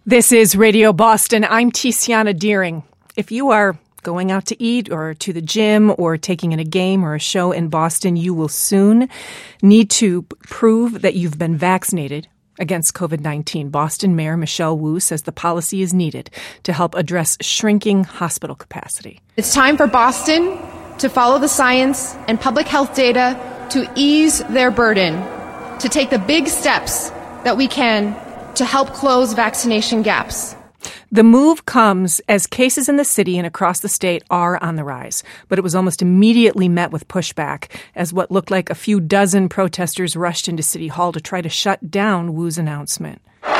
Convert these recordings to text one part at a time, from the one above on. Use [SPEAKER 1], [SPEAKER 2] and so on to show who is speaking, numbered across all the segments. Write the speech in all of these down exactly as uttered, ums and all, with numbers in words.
[SPEAKER 1] This is Radio Boston. I'm Tiziana Deering. If you are going out to eat or to the gym or taking in a game or a show in Boston, you will soon need to prove that you've been vaccinated against covid nineteen. Boston Mayor Michelle Wu says the policy is needed to help address shrinking hospital capacity.
[SPEAKER 2] It's time for Boston to follow the science and public health data to ease their burden, to take the big steps that we can to help close vaccination gaps.
[SPEAKER 1] The move comes as cases in the city and across the state are on the rise, but it was almost immediately met with pushback as what looked like a few dozen protesters rushed into City Hall to try to shut down Wu's announcement.
[SPEAKER 2] Well,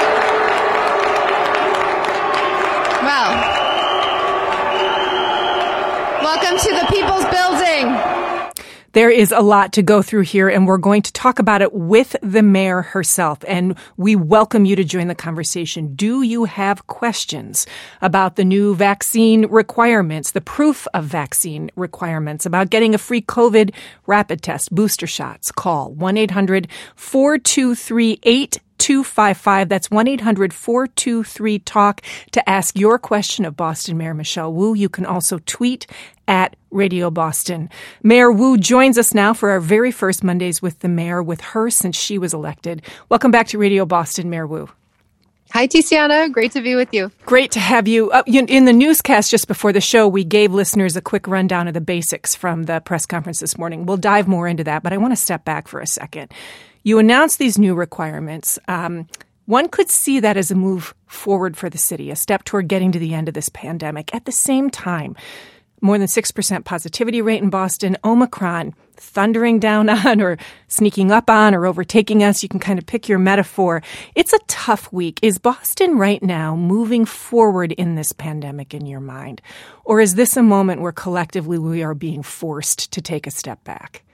[SPEAKER 2] welcome to the People's Building.
[SPEAKER 1] There is a lot to go through here, and we're going to talk about it with the mayor herself. And we welcome you to join the conversation. Do you have questions about the new vaccine requirements, the proof of vaccine requirements, about getting a free COVID rapid test, booster shots? Call one eight hundred four two three eight two five five. That's one eight hundred four two three talk to ask your question of Boston Mayor Michelle Wu. You can also tweet at Radio Boston. Mayor Wu joins us now for our very first Mondays with the Mayor, with her since she was elected. Welcome back to Radio Boston, Mayor Wu.
[SPEAKER 3] Hi, Tiziana. Great to be with you.
[SPEAKER 1] Great to have you. Uh, in the newscast just before the show, we gave listeners a quick rundown of the basics from the press conference this morning. We'll dive more into that, but I want to step back for a second. You announced these new requirements. Um, one could see that as a move forward for the city, a step toward getting to the end of this pandemic. At the same time, more than six percent positivity rate in Boston, Omicron thundering down on or sneaking up on or overtaking us. You can kind of pick your metaphor. It's a tough week. Is Boston right now moving forward in this pandemic in your mind? Or is this a moment where collectively we are being forced to take a step back?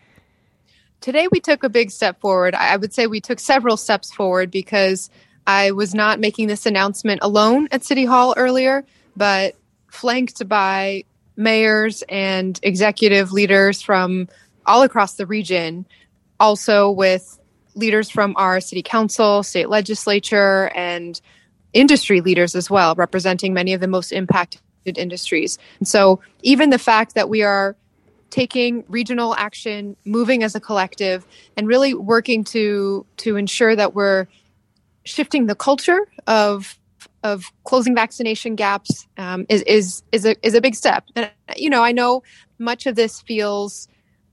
[SPEAKER 3] Today we took a big step forward. I would say we took several steps forward because I was not making this announcement alone at City Hall earlier, but flanked by mayors and executive leaders from all across the region, also with leaders from our city council, state legislature, and industry leaders as well, representing many of the most impacted industries. And so even the fact that we are taking regional action, moving as a collective, and really working to to ensure that we're shifting the culture of of closing vaccination gaps um, is is is a is a big step. And you know, I know much of this feels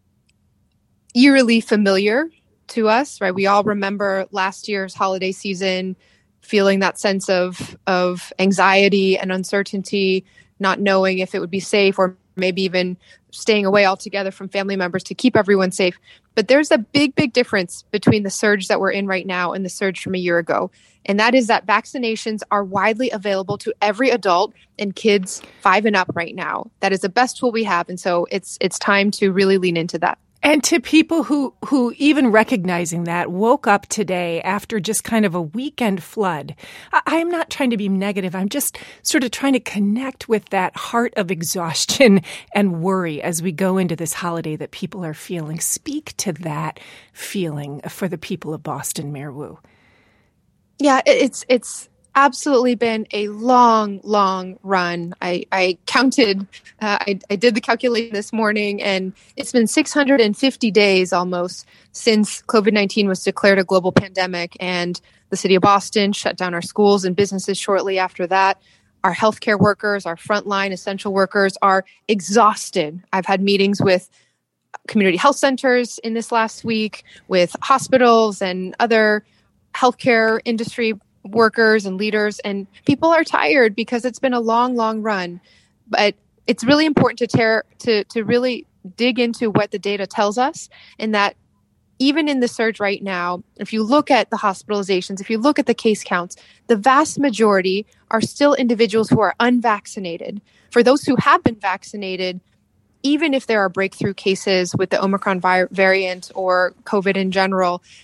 [SPEAKER 3] eerily familiar to us, right? We all remember last year's holiday season, feeling that sense of of anxiety and uncertainty, not knowing if it would be safe, or maybe even staying away altogether from family members to keep everyone safe. But there's a big, big difference between the surge that we're in right now and the surge from a year ago. And that is that vaccinations are widely available to every adult and kids five and up right now. That is the best tool we have. And so it's it's time to really lean into that.
[SPEAKER 1] And to people who, who even recognizing that woke up today after just kind of a weekend flood, I, I am not trying to be negative. I'm just sort of trying to connect with that heart of exhaustion and worry as we go into this holiday that people are feeling. Speak to that feeling for the people of Boston, Mayor Wu.
[SPEAKER 3] Yeah, it's it's absolutely been a long, long run. I, I counted, uh, I, I did the calculation this morning, and it's been six hundred fifty days almost since covid nineteen was declared a global pandemic, and the city of Boston shut down our schools and businesses shortly after that. Our healthcare workers, our frontline essential workers are exhausted. I've had meetings with community health centers in this last week, with hospitals and other healthcare industry workers and leaders, and people are tired because it's been a long, long run. But it's really important to tear, to to really dig into what the data tells us, and that even in the surge right now, if you look at the hospitalizations, if you look at the case counts, the vast majority are still individuals who are unvaccinated. For those who have been vaccinated, even if there are breakthrough cases with the Omicron vi- variant or COVID in general,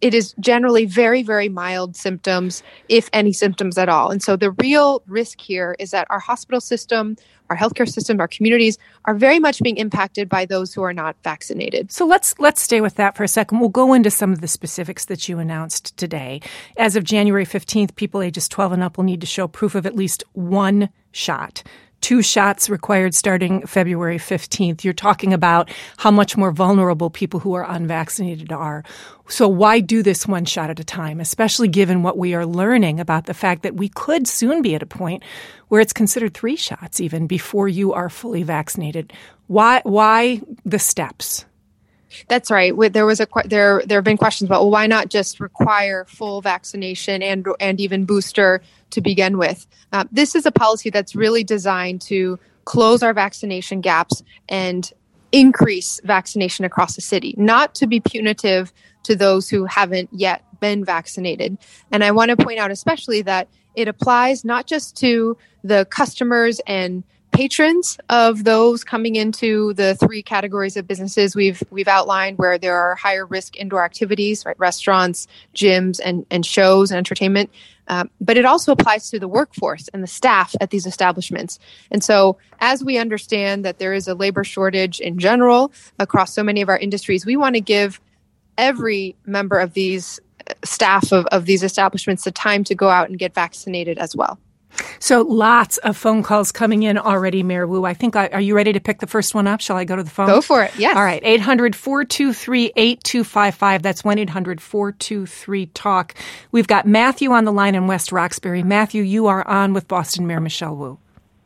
[SPEAKER 3] it is generally very, very mild symptoms, if any symptoms at all. And so the real risk here is that our hospital system, our healthcare system, our communities are very much being impacted by those who are not vaccinated.
[SPEAKER 1] So let's let's stay with that for a second. We'll go into some of the specifics that you announced today. As of January fifteenth, people ages twelve and up will need to show proof of at least one shot. Two shots required starting February fifteenth. You're talking about how much more vulnerable people who are unvaccinated are. So why do this one shot at a time, especially given what we are learning about the fact that we could soon be at a point where it's considered three shots even before you are fully vaccinated? Why, why the steps?
[SPEAKER 3] That's right. There was a there. There have been questions about, well, why not just require full vaccination and and even booster to begin with? Uh, this is a policy that's really designed to close our vaccination gaps and increase vaccination across the city, not to be punitive to those who haven't yet been vaccinated. And I want to point out especially that it applies not just to the customers and patrons of those coming into the three categories of businesses we've we've outlined, where there are higher risk indoor activities, right? Restaurants, gyms, and, and shows and entertainment. Um, but it also applies to the workforce and the staff at these establishments. And so as we understand that there is a labor shortage in general across so many of our industries, we want to give every member of these staff of, of these establishments the time to go out and get vaccinated as well.
[SPEAKER 1] So lots of phone calls coming in already, Mayor Wu. I think, I, are you ready to pick the first one up? Shall I go to the phone?
[SPEAKER 3] Go for it, yes.
[SPEAKER 1] All right, eight hundred, four two three, eight two five five. That's one eight hundred, four two three, talk. We've got Matthew on the line in West Roxbury. Matthew, you are on with Boston Mayor Michelle Wu.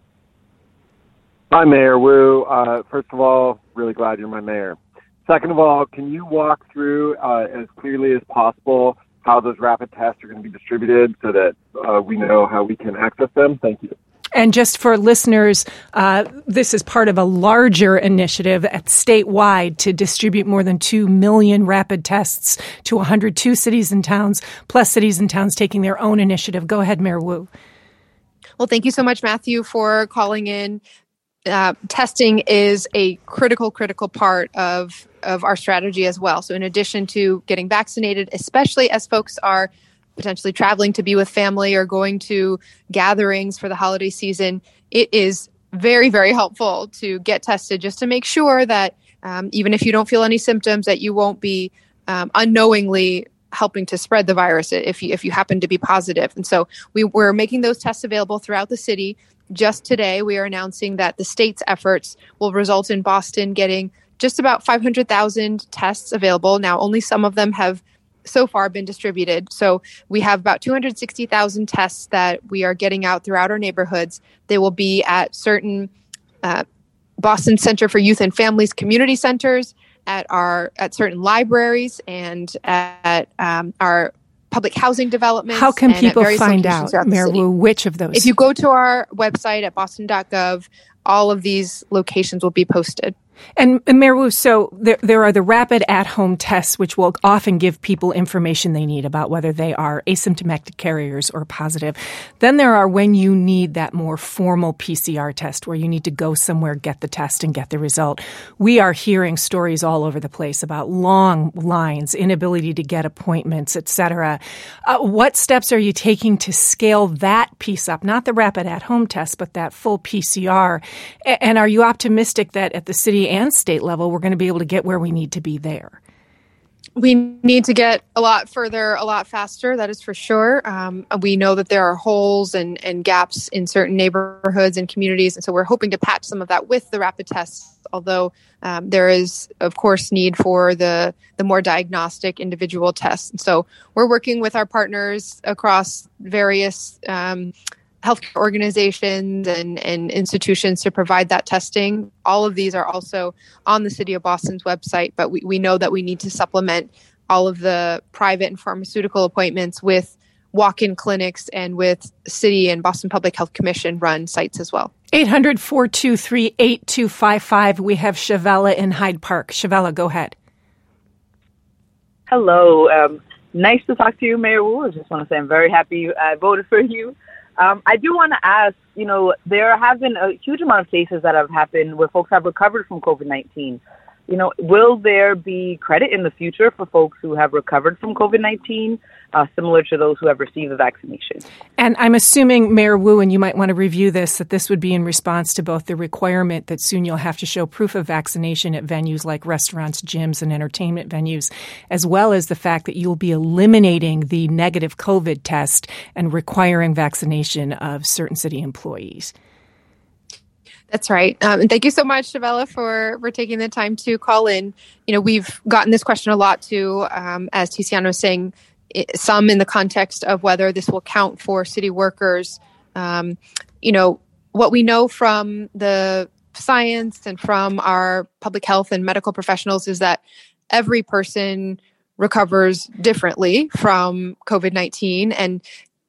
[SPEAKER 4] Hi, Mayor Wu. Uh, first of all, really glad you're my mayor. Second of all, can you walk through uh, as clearly as possible how those rapid tests are going to be distributed so that uh, we know how we can access them? Thank you.
[SPEAKER 1] And just for listeners, uh, this is part of a larger initiative at statewide to distribute more than two million rapid tests to one hundred two cities and towns, plus cities and towns taking their own initiative. Go ahead, Mayor Wu.
[SPEAKER 3] Well, thank you so much, Matthew, for calling in. Uh, testing is a critical, critical part of, of our strategy as well. So in addition to getting vaccinated, especially as folks are potentially traveling to be with family or going to gatherings for the holiday season, it is very, very helpful to get tested just to make sure that um, even if you don't feel any symptoms, that you won't be um, unknowingly helping to spread the virus if you, if you happen to be positive. And so we were making those tests available throughout the city. Just today, we are announcing that the state's efforts will result in Boston getting just about five hundred thousand tests available. Now, only some of them have so far been distributed. So we have about two hundred sixty thousand tests that we are getting out throughout our neighborhoods. They will be at certain uh, Boston Center for Youth and Families community centers, at our at certain libraries, and at um, our public housing developments.
[SPEAKER 1] How can people find out, Mayor Wu, which of those?
[SPEAKER 3] If you go to our website at boston dot gov, all of these locations will be posted.
[SPEAKER 1] And, and Mayor Wu, so there, there are the rapid at-home tests, which will often give people information they need about whether they are asymptomatic carriers or positive. Then there are when you need that more formal P C R test, where you need to go somewhere, get the test, and get the result. We are hearing stories all over the place about long lines, inability to get appointments, et cetera. Uh, what steps are you taking to scale that piece up? Not the rapid at-home test, but that full P C R. A- and are you optimistic that at the city and state level, we're going to be able to get where we need to be there?
[SPEAKER 3] We need to get a lot further, a lot faster. That is for sure. Um, we know that there are holes and, and gaps in certain neighborhoods and communities. And so we're hoping to patch some of that with the rapid tests, although um, there is, of course, need for the, the more diagnostic individual tests. And so we're working with our partners across various um healthcare organizations and, and institutions to provide that testing. All of these are also on the City of Boston's website, but we, we know that we need to supplement all of the private and pharmaceutical appointments with walk-in clinics and with City and Boston Public Health Commission run sites as well.
[SPEAKER 1] eight hundred, four two three, eight two five five. We have Shavella in Hyde Park. Shavella, go ahead.
[SPEAKER 5] Hello. Um, nice to talk to you, Mayor Wu. I just want to say I'm very happy I voted for you. Um, I do want to ask, you know, there have been a huge amount of cases that have happened where folks have recovered from COVID nineteen. you know, will there be credit in the future for folks who have recovered from COVID nineteen, uh, similar to those who have received the vaccination?
[SPEAKER 1] And I'm assuming, Mayor Wu, and you might want to review this, that this would be in response to both the requirement that soon you'll have to show proof of vaccination at venues like restaurants, gyms, and entertainment venues, as well as the fact that you'll be eliminating the negative COVID test and requiring vaccination of certain city employees.
[SPEAKER 3] That's right. Um, and thank you so much, Shavella, for, for taking the time to call in. You know, we've gotten this question a lot too, um, as Tiziana was saying, it, some in the context of whether this will count for city workers. Um, you know, what we know from the science and from our public health and medical professionals is that every person recovers differently from COVID nineteen, and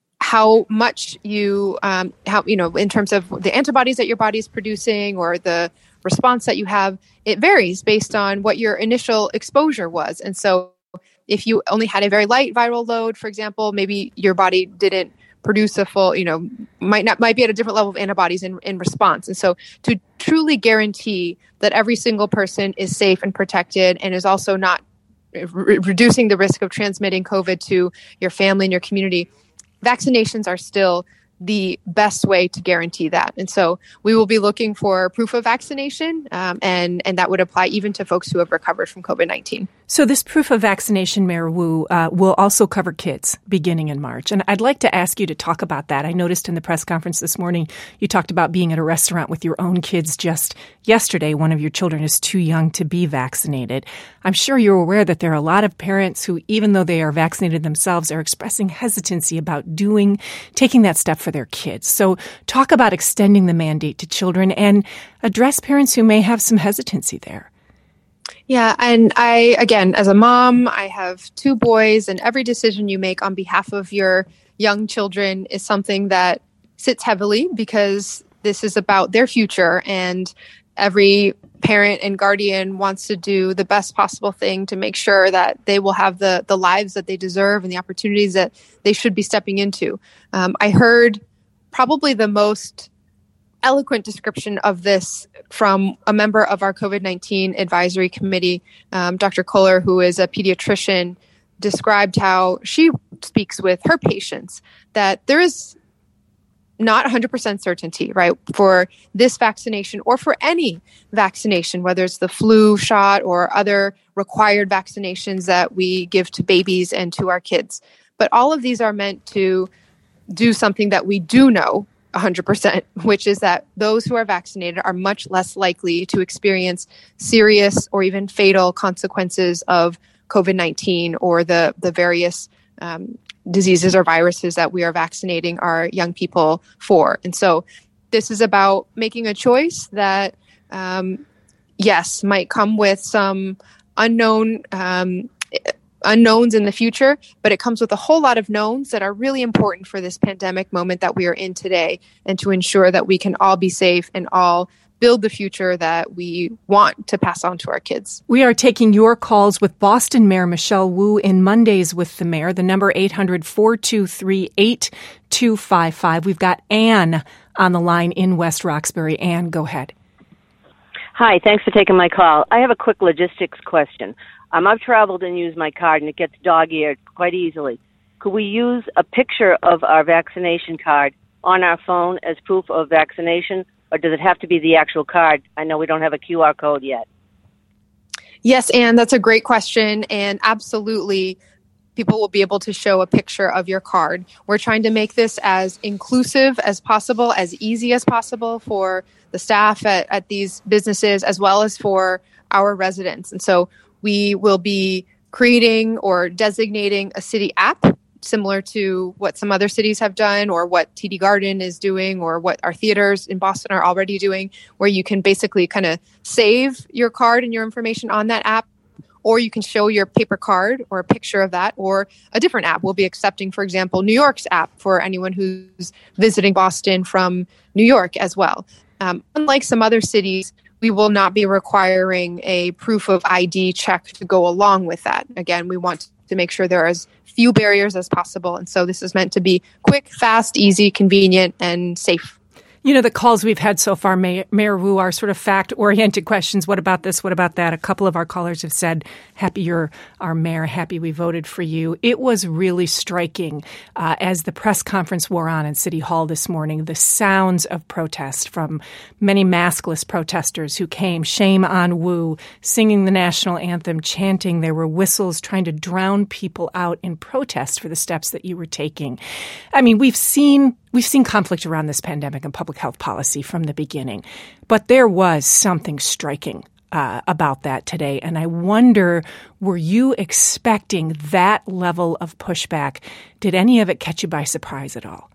[SPEAKER 3] how much you, um, how, you know, in terms of the antibodies that your body is producing or the response that you have, it varies based on what your initial exposure was. And so if you only had a very light viral load, for example, maybe your body didn't produce a full, you know, might not, might be at a different level of antibodies in, in response. And so to truly guarantee that every single person is safe and protected and is also not re- reducing the risk of transmitting COVID to your family and your community, vaccinations are still the best way to guarantee that. And so we will be looking for proof of vaccination, um, and, and that would apply even to folks who have recovered from COVID nineteen.
[SPEAKER 1] So this proof of vaccination, Mayor Wu, uh, will also cover kids beginning in March. And I'd like to ask you to talk about that. I noticed in the press conference this morning, you talked about being at a restaurant with your own kids just yesterday. One of your children is too young to be vaccinated. I'm sure you're aware that there are a lot of parents who, even though they are vaccinated themselves, are expressing hesitancy about doing, taking that step for their kids. So talk about extending the mandate to children and address parents who may have some hesitancy there.
[SPEAKER 3] Yeah. And I, again, as a mom, I have two boys, and every decision you make on behalf of your young children is something that sits heavily because this is about their future, and every parent and guardian wants to do the best possible thing to make sure that they will have the, the lives that they deserve and the opportunities that they should be stepping into. Um, I heard probably the most eloquent description of this from a member of our COVID nineteen advisory committee, um, Doctor Kohler, who is a pediatrician, described how she speaks with her patients that there is not one hundred percent certainty, right, for this vaccination or for any vaccination, whether it's the flu shot or other required vaccinations that we give to babies and to our kids. But all of these are meant to do something that we do know one hundred percent, which is that those who are vaccinated are much less likely to experience serious or even fatal consequences of COVID nineteen or the, the various um, diseases or viruses that we are vaccinating our young people for. And so this is about making a choice that, um, yes, might come with some unknown um unknowns in the future, but it comes with a whole lot of knowns that are really important for this pandemic moment that we are in today, and to ensure that we can all be safe and all build the future that we want to pass on to our kids.
[SPEAKER 1] We are taking your calls with Boston Mayor Michelle Wu in Mondays with the Mayor. The number eight hundred, four two three, eight two five five. We've got Anne on the line in West Roxbury. Anne, go ahead.
[SPEAKER 6] Hi, thanks for taking my call. I have a quick logistics question. Um, I've traveled and used my card, and it gets dog-eared quite easily. Could we use a picture of our vaccination card on our phone as proof of vaccination, or does it have to be the actual card? I know we don't have a Q R code yet.
[SPEAKER 3] Yes, Anne, that's a great question, and absolutely, people will be able to show a picture of your card. We're trying to make this as inclusive as possible, as easy as possible for the staff at, at these businesses, as well as for our residents. And so we will be creating or designating a city app similar to what some other cities have done, or what T D Garden is doing, or what our theaters in Boston are already doing, where you can basically kind of save your card and your information on that app, or you can show your paper card or a picture of that, or a different app. We'll be accepting, for example, New York's app for anyone who's visiting Boston from New York as well. Um, unlike some other cities, we will not be requiring a proof of I D check to go along with that. Again, we want to make sure there are as few barriers as possible. And so this is meant to be quick, fast, easy, convenient, and safe.
[SPEAKER 1] You know, the calls we've had so far, Mayor, Mayor Wu, are sort of fact-oriented questions. What about this? What about that? A couple of our callers have said, happy you're our mayor, happy we voted for you. It was really striking uh, as the press conference wore on in City Hall this morning, the sounds of protest from many maskless protesters who came, shame on Wu, singing the national anthem, chanting. There were whistles trying to drown people out in protest for the steps that you were taking. I mean, we've seen We've seen conflict around this pandemic and public health policy from the beginning, but there was something striking uh, about that today. And I wonder, were you expecting that level of pushback? Did any of it catch you by surprise at all?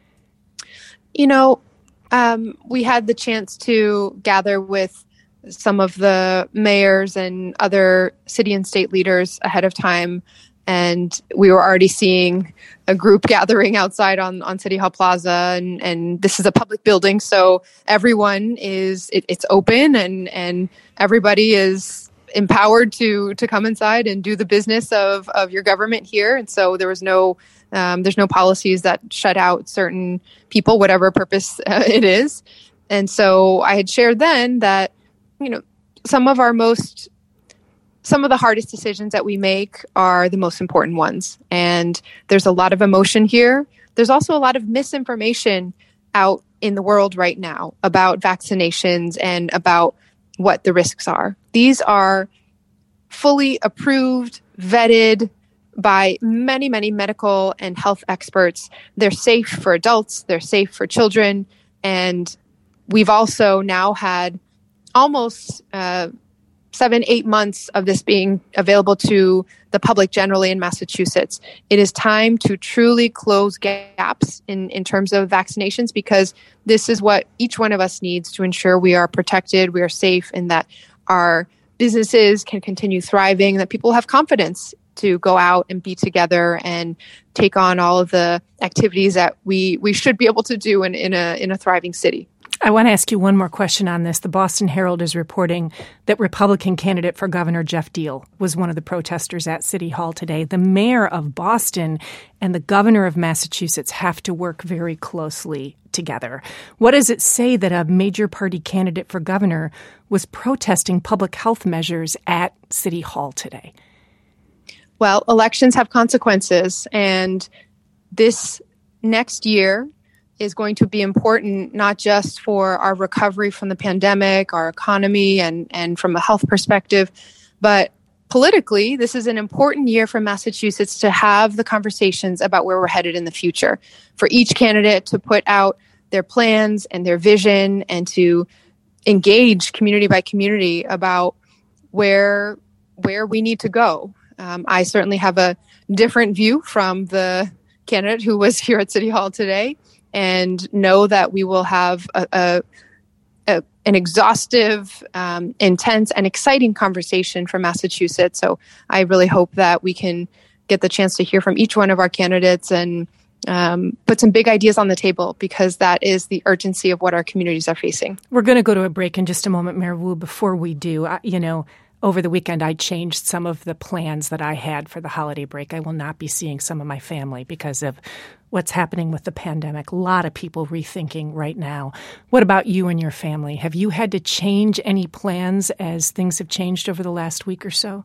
[SPEAKER 3] You know, um, we had the chance to gather with some of the mayors and other city and state leaders ahead of time. And we were already seeing a group gathering outside on, on City Hall Plaza. And, and this is a public building, so everyone is, it, it's open and, and everybody is empowered to to come inside and do the business of, of your government here. And so there was no, um, there's no policies that shut out certain people, whatever purpose uh, it is. And so I had shared then that, you know, some of our most Some of the hardest decisions that we make are the most important ones. And there's a lot of emotion here. There's also a lot of misinformation out in the world right now about vaccinations and about what the risks are. These are fully approved, vetted by many, many medical and health experts. They're safe for adults. They're safe for children. And we've also now had almost uh, seven, eight months of this being available to the public generally in Massachusetts. It is time to truly close gaps in, in terms of vaccinations, because this is what each one of us needs to ensure we are protected, we are safe, and that our businesses can continue thriving, that people have confidence to go out and be together and take on all of the activities that we, we should be able to do in, in a in a thriving city.
[SPEAKER 1] I want to ask you one more question on this. The Boston Herald is reporting that Republican candidate for governor Jeff Deal was one of the protesters at City Hall today. The mayor of Boston and the governor of Massachusetts have to work very closely together. What does it say that a major party candidate for governor was protesting public health measures at City Hall today?
[SPEAKER 3] Well, elections have consequences, and this next year is going to be important, not just for our recovery from the pandemic, our economy, and, and from a health perspective, but politically, this is an important year for Massachusetts to have the conversations about where we're headed in the future, for each candidate to put out their plans and their vision and to engage community by community about where, where we need to go. Um, I certainly have a different view from the candidate who was here at City Hall today, and know that we will have a, a, a an exhaustive, um, intense, and exciting conversation for Massachusetts. So I really hope that we can get the chance to hear from each one of our candidates and um, put some big ideas on the table, because that is the urgency of what our communities are facing.
[SPEAKER 1] We're going to go to a break in just a moment, Mayor Wu. Before we do, I, you know, over the weekend, I changed some of the plans that I had for the holiday break. I will not be seeing some of my family because of what's happening with the pandemic. A lot of people rethinking right now. What about you and your family? Have you had to change any plans as things have changed over the last week or so?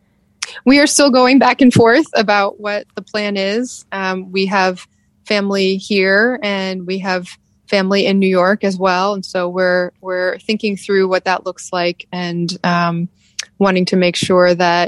[SPEAKER 3] We are still going back and forth about what the plan is. Um, we have family here and we have family in New York as well. And so we're we're thinking through what that looks like, and um, wanting to make sure that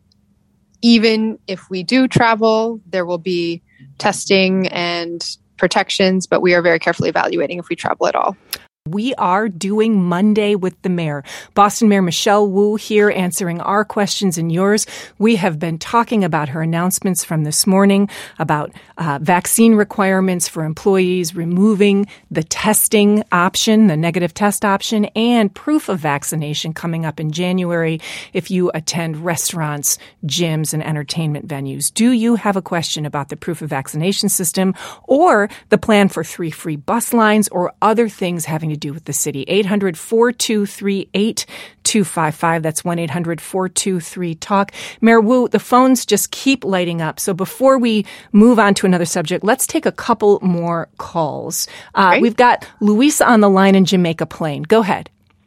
[SPEAKER 3] even if we do travel, there will be testing and protections, but we are very carefully evaluating if we travel at all.
[SPEAKER 1] We are doing Monday with the mayor. Boston Mayor Michelle Wu here answering our questions and yours. We have been talking about her announcements from this morning about uh, vaccine requirements for employees, removing the testing option, the negative test option, and proof of vaccination coming up in January if you attend restaurants, gyms, and entertainment venues. Do you have a question about the proof of vaccination system or the plan for three free bus lines or other things having to do with the city. eight hundred, four two three, eight two five five. That's one eight hundred, four two three, talk. Mayor Wu, the phones just keep lighting up. So before we move on to another subject, let's take a couple more calls. Uh, we've got Luisa on the line in Jamaica Plain. Go ahead.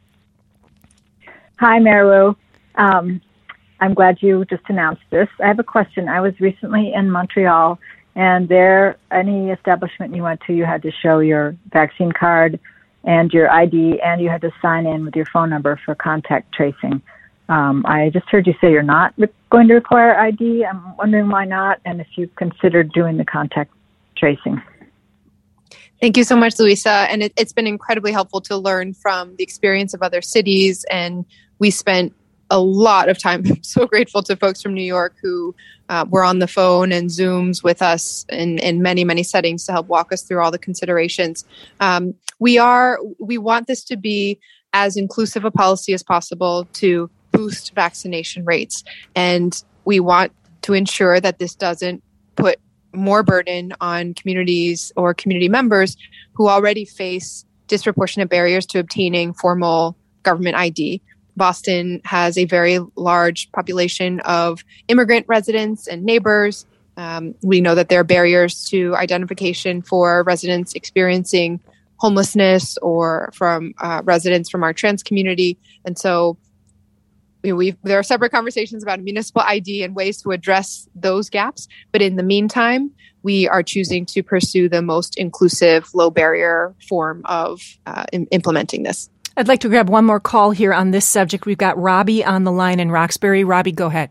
[SPEAKER 7] Hi, Mayor Wu. Um, I'm glad you just announced this. I have a question. I was recently in Montreal, and there, any establishment you went to, you had to show your vaccine card and your I D, and you had to sign in with your phone number for contact tracing. Um, I just heard you say you're not re- going to require I D. I'm wondering why not, and if you considered doing the contact tracing.
[SPEAKER 3] Thank you so much, Luisa. And it, it's been incredibly helpful to learn from the experience of other cities. And we spent a lot of time. I'm so grateful to folks from New York who uh, were on the phone and Zooms with us in, in many, many settings to help walk us through all the considerations. Um, we are, we want this to be as inclusive a policy as possible to boost vaccination rates. And we want to ensure that this doesn't put more burden on communities or community members who already face disproportionate barriers to obtaining formal government I D. Boston has a very large population of immigrant residents and neighbors. Um, we know that there are barriers to identification for residents experiencing homelessness or from uh, residents from our trans community. And so you know, we've, there are separate conversations about municipal I D and ways to address those gaps. But in the meantime, we are choosing to pursue the most inclusive, low barrier form of uh, in, implementing this.
[SPEAKER 1] I'd like to grab one more call here on this subject. We've got Robbie on the line in Roxbury. Robbie, go ahead.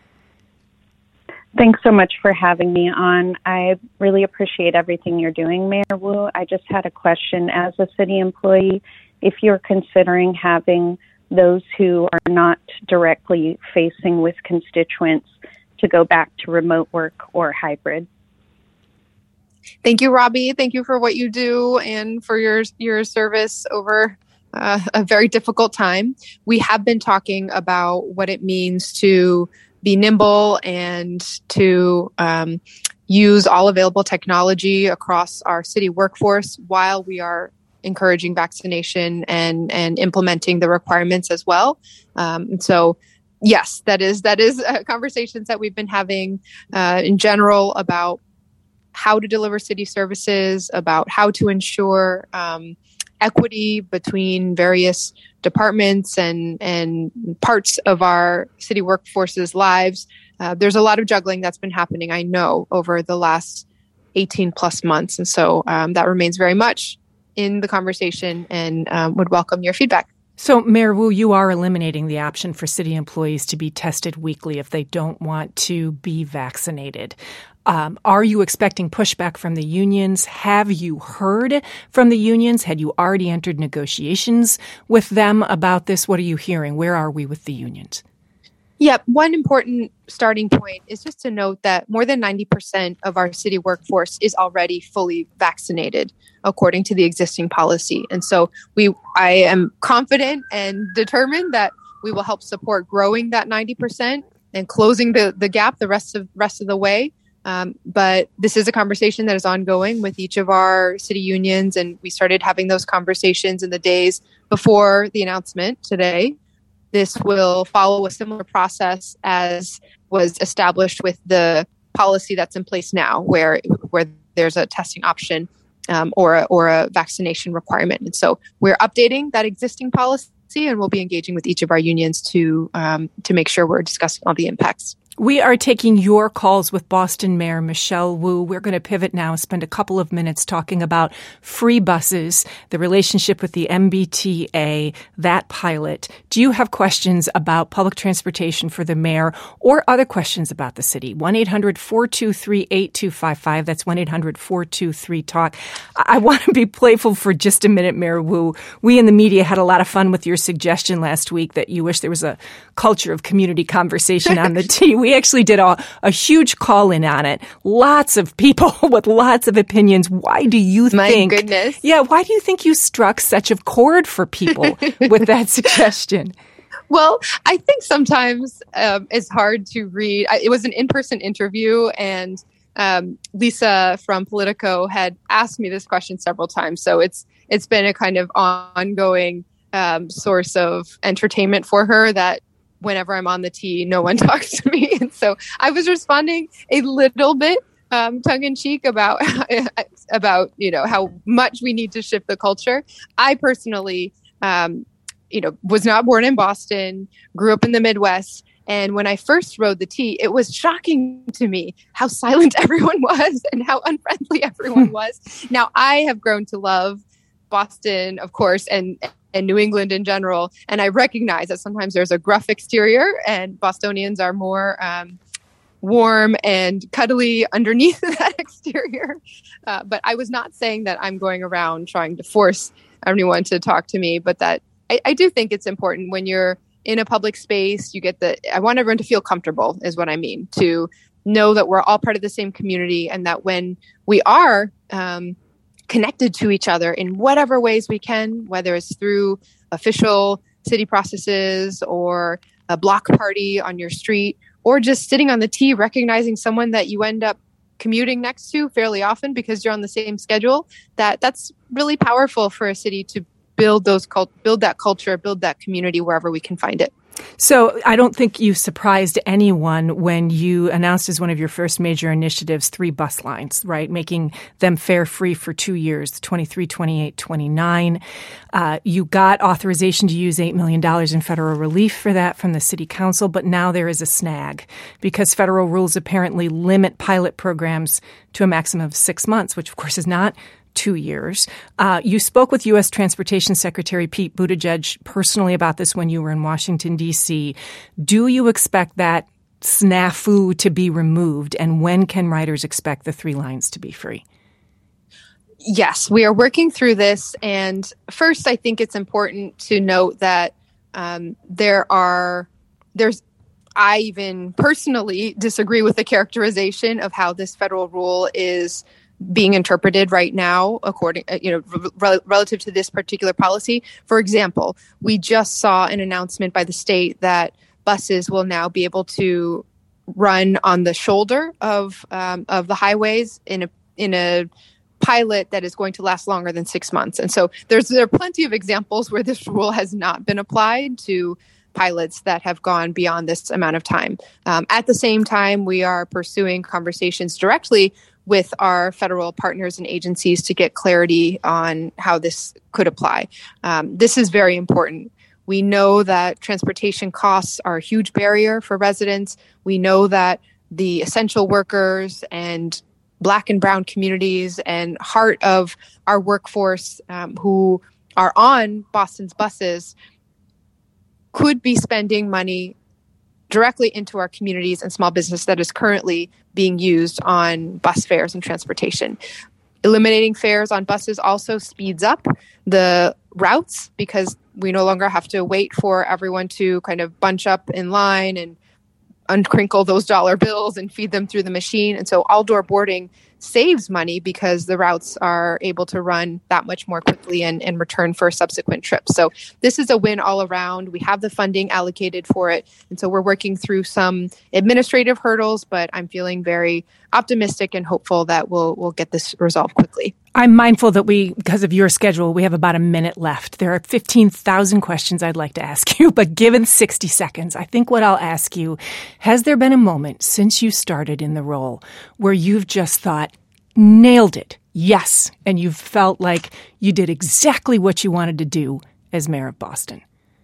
[SPEAKER 8] Thanks so much for having me on. I really appreciate everything you're doing, Mayor Wu. I just had a question. As a city employee, if you're considering having those who are not directly facing with constituents to go back to remote work or hybrid.
[SPEAKER 3] Thank you, Robbie. Thank you for what you do and for your your service over uh, a very difficult time. We have been talking about what it means to be nimble and to um, use all available technology across our city workforce while we are encouraging vaccination and, and implementing the requirements as well. Um, and so, yes, that is that is uh, conversations that we've been having uh, in general about how to deliver city services, about how to ensure um, equity between various departments and, and parts of our city workforce's lives. Uh, there's a lot of juggling that's been happening, I know, over the last eighteen plus months. And so um, that remains very much in the conversation and um, would welcome your feedback.
[SPEAKER 1] So, Mayor Wu, you are eliminating the option for city employees to be tested weekly if they don't want to be vaccinated. Um, are you expecting pushback from the unions? Have you heard from the unions? Had you already entered negotiations with them about this? What are you hearing? Where are we with the unions?
[SPEAKER 3] Yeah, one important starting point is just to note that more than ninety percent of our city workforce is already fully vaccinated, according to the existing policy. And so we, I am confident and determined that we will help support growing that ninety percent and closing the, the gap the rest of rest of the way. Um, but this is a conversation that is ongoing with each of our city unions, and we started having those conversations in the days before the announcement today. This will follow a similar process as was established with the policy that's in place now, where where there's a testing option um, or a, or a vaccination requirement. And so we're updating that existing policy, and we'll be engaging with each of our unions to um, to make sure we're discussing all the impacts.
[SPEAKER 1] We are taking your calls with Boston Mayor Michelle Wu. We're going to pivot now and spend a couple of minutes talking about free buses, the relationship with the M B T A, that pilot. Do you have questions about public transportation for the mayor or other questions about the city? one eight hundred, four two three, eight two five five. That's one eight hundred, four two three, talk. I want to be playful for just a minute, Mayor Wu. We in the media had a lot of fun with your suggestion last week that you wish there was a culture of community conversation on the T. We actually did a, a huge call-in on it. Lots of people with lots of opinions. Why do you
[SPEAKER 3] My
[SPEAKER 1] think...
[SPEAKER 3] My goodness.
[SPEAKER 1] Yeah, why do you think you struck such a chord for people with that suggestion?
[SPEAKER 3] Well, I think sometimes um, it's hard to read. I, it was an in-person interview, and um, Lisa from Politico had asked me this question several times. So it's it's been a kind of ongoing um, source of entertainment for her that whenever I'm on the T, no one talks to me. And so I was responding a little bit um, tongue in cheek about, about, you know, how much we need to shift the culture. I personally, um, you know, was not born in Boston, grew up in the Midwest. And when I first rode the T, it was shocking to me how silent everyone was and how unfriendly everyone was. Now, I have grown to love Boston, of course, and and New England in general. And I recognize that sometimes there's a gruff exterior and Bostonians are more um, warm and cuddly underneath that exterior. Uh, but I was not saying that I'm going around trying to force everyone to talk to me, but that I, I do think it's important when you're in a public space, you get the, I want everyone to feel comfortable is what I mean, to know that we're all part of the same community and that when we are, um, connected to each other in whatever ways we can, whether it's through official city processes or a block party on your street, or just sitting on the T, recognizing someone that you end up commuting next to fairly often because you're on the same schedule, that that's really powerful for a city to build those cult- build that culture, build that community wherever we can find it.
[SPEAKER 1] So I don't think you surprised anyone when you announced as one of your first major initiatives three bus lines, right? Making them fare free for two years, twenty-three, twenty-eight, twenty-nine. Uh, you got authorization to use eight million dollars in federal relief for that from the city council, but now there is a snag because federal rules apparently limit pilot programs to a maximum of six months, which of course is not two years. Uh, you spoke with U S Transportation Secretary Pete Buttigieg personally about this when you were in Washington, D C. Do you expect that snafu to be removed? And when can riders expect the three lines to be free?
[SPEAKER 3] Yes, we are working through this. And first, I think it's important to note that um, there are, there's, I even personally disagree with the characterization of how this federal rule is being interpreted right now, according, you know, re- relative to this particular policy. For example, we just saw an announcement by the state that buses will now be able to run on the shoulder of um, of the highways in a in a pilot that is going to last longer than six months. And so there's there are plenty of examples where this rule has not been applied to pilots that have gone beyond this amount of time. Um, at the same time, we are pursuing conversations directly with our federal partners and agencies to get clarity on how this could apply. Um, this is very important. We know that transportation costs are a huge barrier for residents. We know that the essential workers and Black and brown communities and heart of our workforce um, who are on Boston's buses could be spending money directly into our communities and small business that is currently being used on bus fares and transportation. Eliminating fares on buses also speeds up the routes because we no longer have to wait for everyone to kind of bunch up in line and uncrinkle those dollar bills and feed them through the machine. And so all-door boarding saves money because the routes are able to run that much more quickly and, and return for subsequent trips. So this is a win all around. We have the funding allocated for it. And so we're working through some administrative hurdles, but I'm feeling very optimistic and hopeful that we'll we'll get this resolved quickly.
[SPEAKER 1] I'm mindful that we, because of your schedule, we have about a minute left. There are fifteen thousand questions I'd like to ask you, but given sixty seconds, I think what I'll ask you, has there been a moment since you started in the role where you've just thought, nailed it, yes, and you've felt like you did exactly what you wanted to do as mayor of Boston?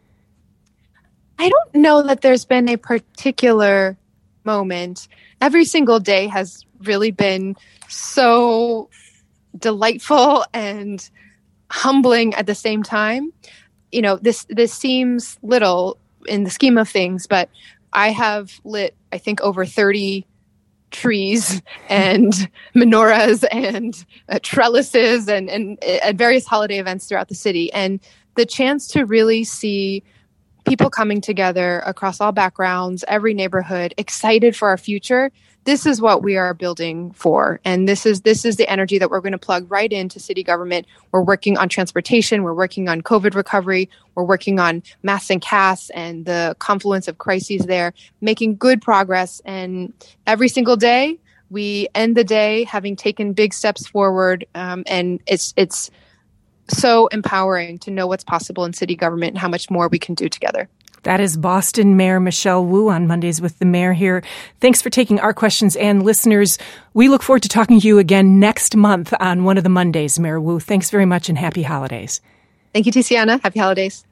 [SPEAKER 3] I don't know that there's been a particular moment. Every single day has really been so delightful and humbling at the same time. You know, this this seems little in the scheme of things, but I have lit, I think, over thirty trees and menorahs and uh, trellises and, and at various holiday events throughout the city. And the chance to really see people coming together across all backgrounds, every neighborhood, excited for our future. This is what we are building for. And this is this is the energy that we're going to plug right into city government. We're working on transportation. We're working on COVID recovery. We're working on mass and C A S and the confluence of crises there, making good progress. And every single day, we end the day having taken big steps forward, um, and it's it's so empowering to know what's possible in city government and how much more we can do together.
[SPEAKER 1] That is Boston Mayor Michelle Wu on Mondays with the Mayor here. Thanks for taking our questions. And listeners, we look forward to talking to you again next month on one of the Mondays, Mayor Wu. Thanks very much and happy holidays.
[SPEAKER 3] Thank you, Tiziana. Happy holidays.